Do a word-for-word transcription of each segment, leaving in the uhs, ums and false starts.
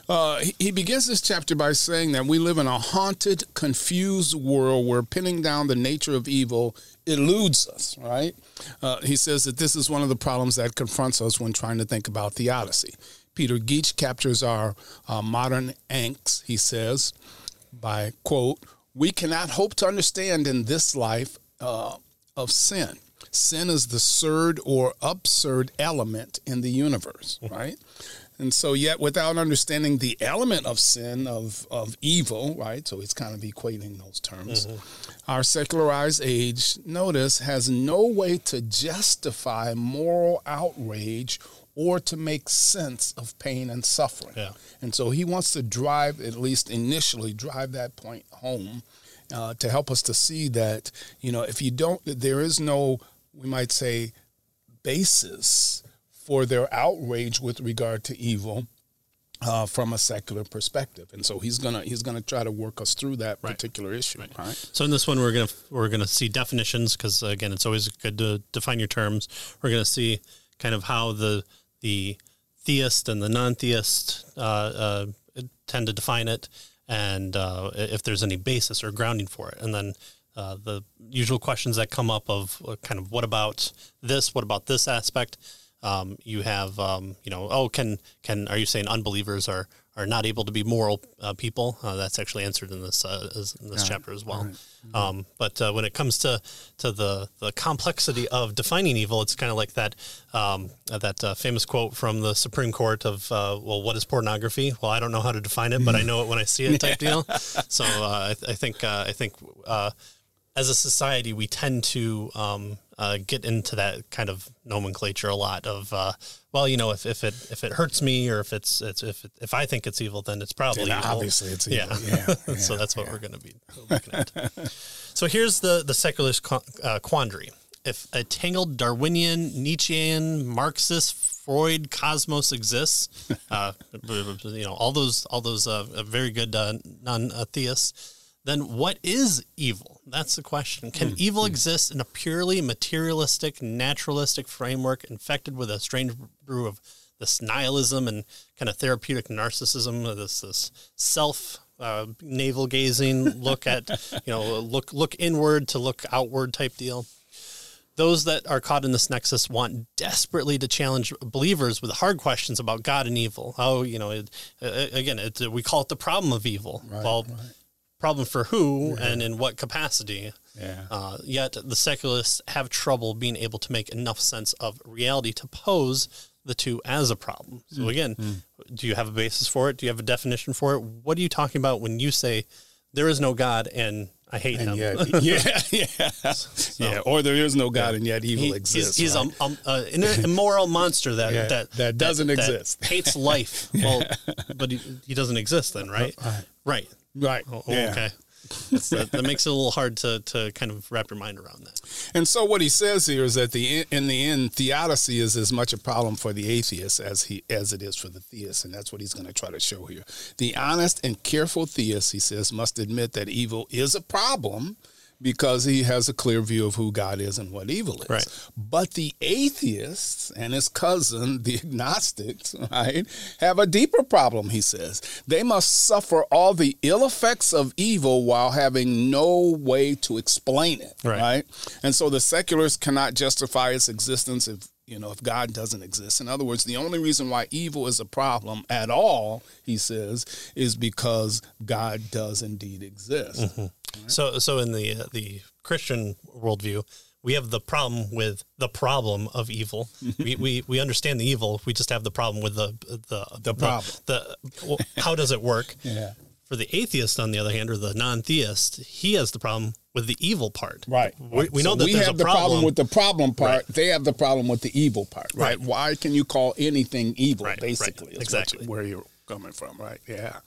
Uh, he, he begins this chapter by saying that we live in a haunted, confused world where pinning down the nature of evil eludes us, right? Uh, he says that this is one of the problems that confronts us when trying to think about theodicy. Peter Geach captures our uh, modern angst, he says, by, quote, "We cannot hope to understand in this life uh, of sin. Sin is the absurd or absurd element in the universe," right? And so yet without understanding the element of sin, of, of evil, right? So he's kind of equating those terms. Mm-hmm. Our secularized age, notice, has no way to justify moral outrage or to make sense of pain and suffering. Yeah. And so he wants to drive, at least initially, drive that point home uh, to help us to see that, you know, if you don't, there is no, we might say, basis for their outrage with regard to evil uh, from a secular perspective. And so he's gonna he's gonna try to work us through that right. particular issue. Right. Right. So in this one, we're gonna we're gonna see definitions because again, it's always good to define your terms. We're gonna see kind of how the the theist and the non-theist uh, uh, tend to define it, and uh, if there's any basis or grounding for it, and then. Uh, the usual questions that come up of uh, kind of what about this? What about this aspect? Um, you have, um, you know, oh, can can are you saying unbelievers are are not able to be moral uh, people? Uh, that's actually answered in this uh, in this yeah. chapter as well. Right. Mm-hmm. Um, but uh, when it comes to to the the complexity of defining evil, it's kind of like that um, that uh, famous quote from the Supreme Court of, uh, well, what is pornography? Well, I don't know how to define it, but I know it when I see it, type deal. So uh, I, th- I think uh, I think. Uh, As a society, we tend to um, uh, get into that kind of nomenclature a lot of, uh, well, you know, if, if it if it hurts me or if it's, it's if it, if I think it's evil, then it's probably then evil. Obviously, it's evil. Yeah, yeah, yeah so that's what yeah. we're going to be looking at. So here's the the secularist uh, quandary: if a tangled Darwinian, Nietzschean, Marxist, Freud cosmos exists, uh, you know, all those all those uh, very good uh, non-theists. Then what is evil? That's the question. Can mm, evil mm. exist in a purely materialistic, naturalistic framework infected with a strange brew of this nihilism and kind of therapeutic narcissism, this this self uh, navel gazing look at, you know, look look inward to look outward type deal? Those that are caught in this nexus want desperately to challenge believers with hard questions about God and evil. Oh, you know, it, uh, again, it, we call it the problem of evil. Right, well. Right. Problem for who yeah. and in what capacity. Yeah. Uh, yet the secularists have trouble being able to make enough sense of reality to pose the two as a problem. So mm. again, mm. do you have a basis for it? Do you have a definition for it? What are you talking about when you say there is no God and I hate and him? Yet, yeah, yeah, so, yeah. Or there is no God yeah. and yet evil he, exists. He's, he's right? a, a, an immoral monster that yeah, that, that doesn't that, exist. That hates life. Well, but he, he doesn't exist then, right? Right. Right. Right. Oh, yeah. Okay. that, that makes it a little hard to, to kind of wrap your mind around that. And so what he says here is that the in the end, theodicy is as much a problem for the atheist as he as it is for the theist, and that's what he's going to try to show here. The honest and careful theist, he says, must admit that evil is a problem because he has a clear view of who God is and what evil is. Right. But the atheists and his cousin, the agnostics, right, have a deeper problem, he says. They must suffer all the ill effects of evil while having no way to explain it, right? right? And so the secularists cannot justify its existence if You know, if God doesn't exist. In other words, the only reason why evil is a problem at all, he says, is because God does indeed exist. Mm-hmm. Right? So, so in the uh, the Christian worldview, we have the problem with the problem of evil. we, we we understand the evil. We just have the problem with the the the problem. The, the well, how does it work? Yeah. For the atheist, on the other hand, or the non-theist, he has the problem with the evil part. Right. We, we so know that we there's have a the problem. problem with the problem part. Right. They have the problem with the evil part. Right. Right. Why can you call anything evil? Right. Basically, Right. is Exactly what you, where you're coming from. Right. Yeah.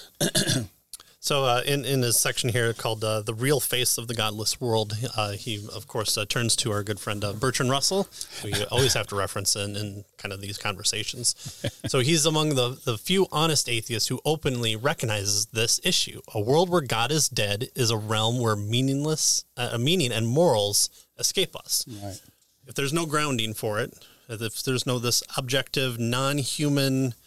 So uh, in, in his section here called uh, The Real Face of the Godless World, uh, he, of course, uh, turns to our good friend uh, Bertrand Russell, who you always have to reference in, in kind of these conversations. So he's among the, the few honest atheists who openly recognizes this issue. A world where God is dead is a realm where meaningless, uh, meaning and morals escape us. Right. If there's no grounding for it, if there's no this objective, non-human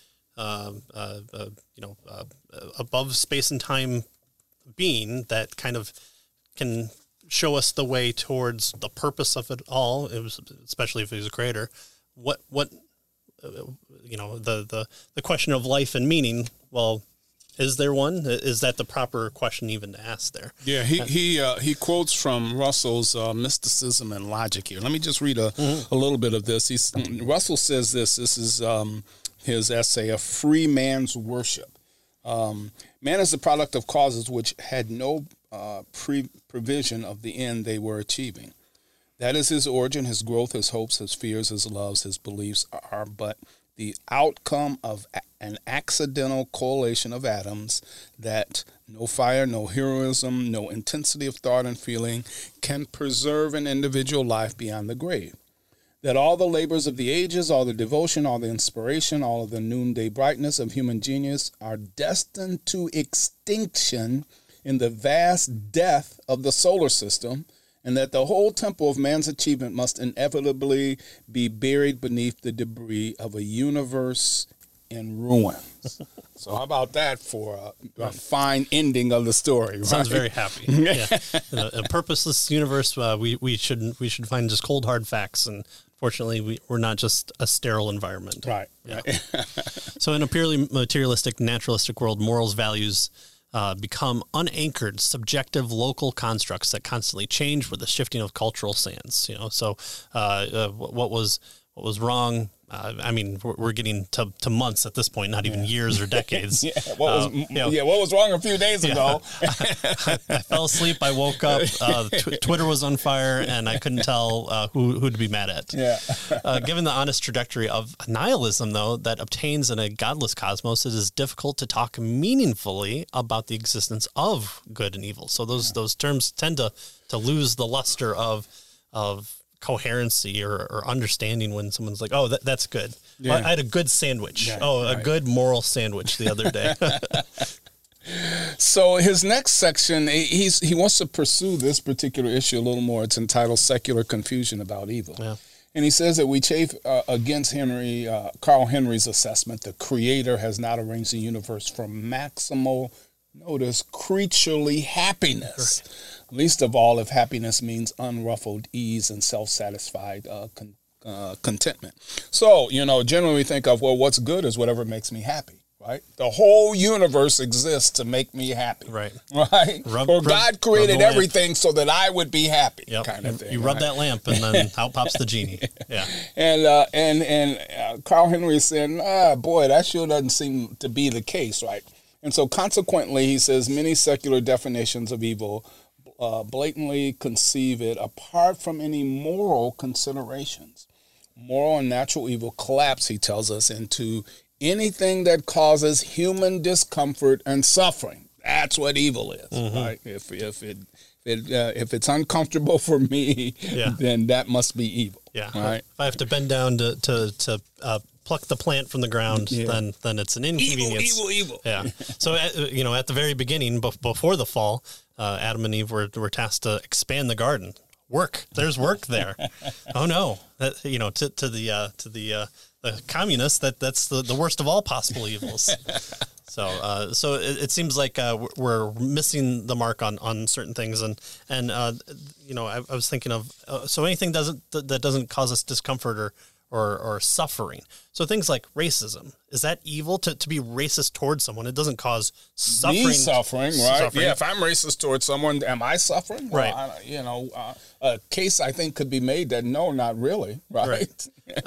uh, uh, uh, you know, uh, above space and time being that kind of can show us the way towards the purpose of it all. It was, especially if he's a creator. What what uh, you know the the the question of life and meaning. Well, is there one? Is that the proper question even to ask there? Yeah, he he uh, he quotes from Russell's uh, Mysticism and Logic here. Let me just read a, mm-hmm. a little bit of this. He's, Russell says this. This is um, his essay, A Free Man's Worship. Um, man is the product of causes which had no uh, pre- provision of the end they were achieving. That is his origin, his growth, his hopes, his fears, his loves, his beliefs are but the outcome of an accidental coalition of atoms that no fire, no heroism, no intensity of thought and feeling can preserve an individual life beyond the grave. That all the labors of the ages, all the devotion, all the inspiration, all of the noonday brightness of human genius are destined to extinction in the vast death of the solar system, and that the whole temple of man's achievement must inevitably be buried beneath the debris of a universe in ruins. So how about that for a, a fine ending of the story? Right? Sounds very happy. Yeah, in a, a purposeless universe, uh, we we should we should find just cold hard facts, and fortunately, we, we're not just a sterile environment. Right. Yeah. Right. So, in a purely materialistic, naturalistic world, morals, values uh, become unanchored, subjective, local constructs that constantly change with the shifting of cultural sands. You know, so uh, uh, what was what was wrong? Uh, I mean, we're, we're getting to, to months at this point, not even yeah. years or decades. yeah, what was, uh, you know, yeah, what was wrong a few days yeah. ago? I, I fell asleep. I woke up. Uh, tw- Twitter was on fire, and I couldn't tell uh, who who to be mad at. Yeah. uh, given the honest trajectory of nihilism, though, that obtains in a godless cosmos, it is difficult to talk meaningfully about the existence of good and evil. So those yeah. those terms tend to to lose the luster of of coherency or, or understanding when someone's like, oh, that, that's good. Yeah. Well, I had a good sandwich. Yeah, oh, right. a good moral sandwich the other day. So his next section, he's he wants to pursue this particular issue a little more. It's entitled Secular Confusion About Evil. Yeah. And he says that we chafe uh, against Henry, uh, Carl Henry's assessment, the creator has not arranged the universe for maximal, notice, creaturely happiness. Right. Least of all if happiness means unruffled ease and self-satisfied uh, con- uh, contentment. So, you know, generally we think of, well, what's good is whatever makes me happy, right? The whole universe exists to make me happy. Right. Right? Rub, or rub, God created everything so that I would be happy, yep. kind of thing. You rub right? that lamp and then out pops the genie. Yeah. And uh, and, and uh, Carl Henry is saying, ah, boy, that sure doesn't seem to be the case, right? And so consequently, he says many secular definitions of evil Uh, blatantly conceive it apart from any moral considerations. Moral and natural evil collapse, he tells us, into anything that causes human discomfort and suffering. That's what evil is, mm-hmm. right? If if it if, it, uh, if it's uncomfortable for me, yeah. then that must be evil. Yeah, right. If I have to bend down to to to uh, pluck the plant from the ground, yeah. then then it's an inconvenience. Evil, evil, evil. Yeah. So uh, you know, at the very beginning, before the fall, uh, Adam and Eve were were tasked to expand the garden. Work. There's work there. Oh no, that you know, to to the uh, to the uh, the communists, that that's the, the worst of all possible evils. So, uh, so it, it seems like uh, we're missing the mark on, on certain things, and and uh, you know, I, I was thinking of uh, so anything doesn't that doesn't cause us discomfort or, or or suffering. So things like racism, is that evil to, to be racist towards someone? It doesn't cause suffering. Me suffering, right? Suffering. Yeah, if I'm racist towards someone, am I suffering? Well, right. I, you know, uh, a case I think could be made that no, not really, right? Right.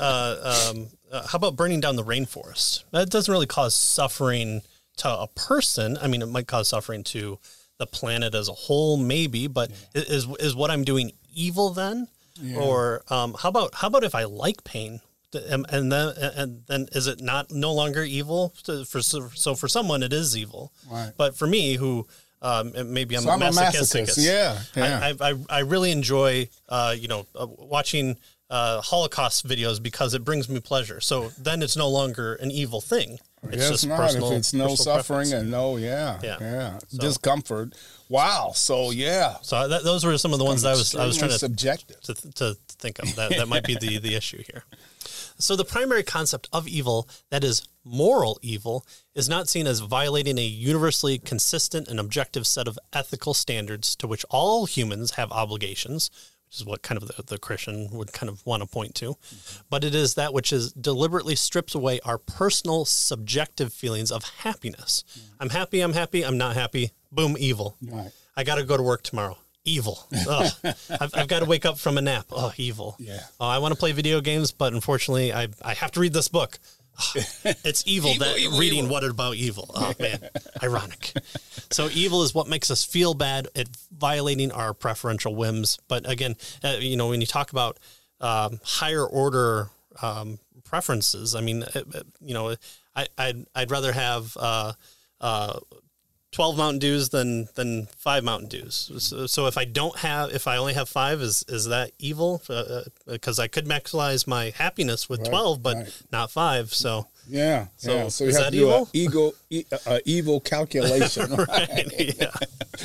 uh, um, uh, how about burning down the rainforest? That doesn't really cause suffering to a person. I mean, it might cause suffering to the planet as a whole, maybe, but yeah. is is what I'm doing evil then? Yeah. Or um, how about how about if I like pain, and, and then and then is it not no longer evil? To, for so for someone it is evil, right. But for me, who um, maybe I'm so a I'm masochist, a masochist. Yeah, yeah. I, I I really enjoy uh, you know uh, watching uh, Holocaust videos because it brings me pleasure. So then it's no longer an evil thing. It's yes, just not personal, if it's no suffering preference. and no, yeah, yeah, yeah. So, discomfort. Wow. So yeah. So that, those were some of the ones that I was I was trying to subjective to, to think of. That that might be the, the issue here. So the primary concept of evil, that is moral evil, is not seen as violating a universally consistent and objective set of ethical standards to which all humans have obligations, which is what kind of the, the Christian would kind of want to point to. Mm-hmm. But it is that which is deliberately strips away our personal subjective feelings of happiness. Mm-hmm. I'm happy, I'm happy, I'm not happy. Boom, evil. Right. I got to go to work tomorrow. Evil. Ugh. I've, I've got to wake up from a nap. Oh, evil. Yeah. Oh, I want to play video games, but unfortunately, I I have to read this book. Oh, it's evil, evil that evil, reading evil. What about evil? Oh, man. Ironic. So evil is what makes us feel bad at violating our preferential whims. But again, uh, you know, when you talk about um, higher order um, preferences, I mean, uh, you know, I, I'd, I'd rather have uh, uh, twelve Mountain Dews than than five Mountain Dews. So, so if I don't have, if I only have five, is is that evil? Because uh, I could maximize my happiness with right, twelve, but right. not five. So yeah, so, yeah. so you have to do an evil, e- uh, evil calculation, right? right? Yeah.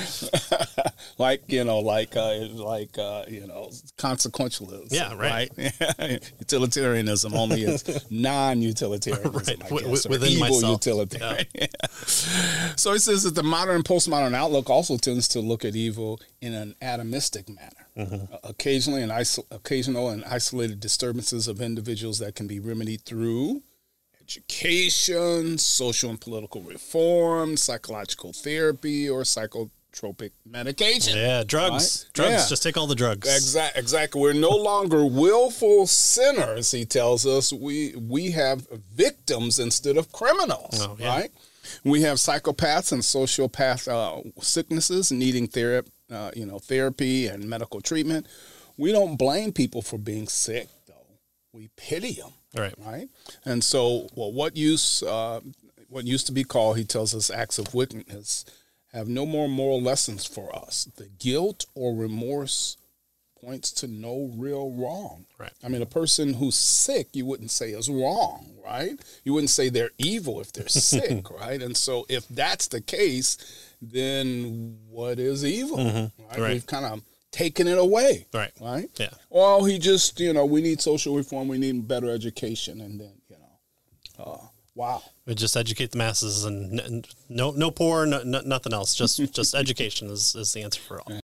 like you know, like uh, like uh, you know, consequentialism. Yeah, right. right? Utilitarianism only is non-utilitarianism. right. I guess, w- within evil myself. utilitarian. Yeah. So he says that the modern and postmodern outlook also tends to look at evil in an atomistic manner. Mm-hmm. Uh, occasionally, an iso- occasional and isolated disturbances of individuals that can be remedied through education, social and political reform, psychological therapy, or psychotropic medication. Yeah, drugs. Right? Drugs. Yeah. Just take all the drugs. Exactly. Exactly. We're no longer willful sinners, he tells us. We we have victims instead of criminals, oh, yeah. right? We have psychopaths and sociopath uh, sicknesses needing therapy, uh, you know, therapy and medical treatment. We don't blame people for being sick, though. We pity them. Right. Right. And so, well, what use, uh, what used to be called, he tells us, acts of wickedness have no more moral lessons for us. The guilt or remorse points to no real wrong. Right. I mean, a person who's sick, you wouldn't say is wrong, right? You wouldn't say they're evil if they're sick, right? And so if that's the case, then what is evil? Mm-hmm. Right? Right. We've kind of taken it away. Right. Right? Yeah. Well, he just, you know, we need social reform, we need better education, and then, you know, uh, wow. We just educate the masses and n- no no poor, no, no, nothing else. Just just education is, is the answer for all.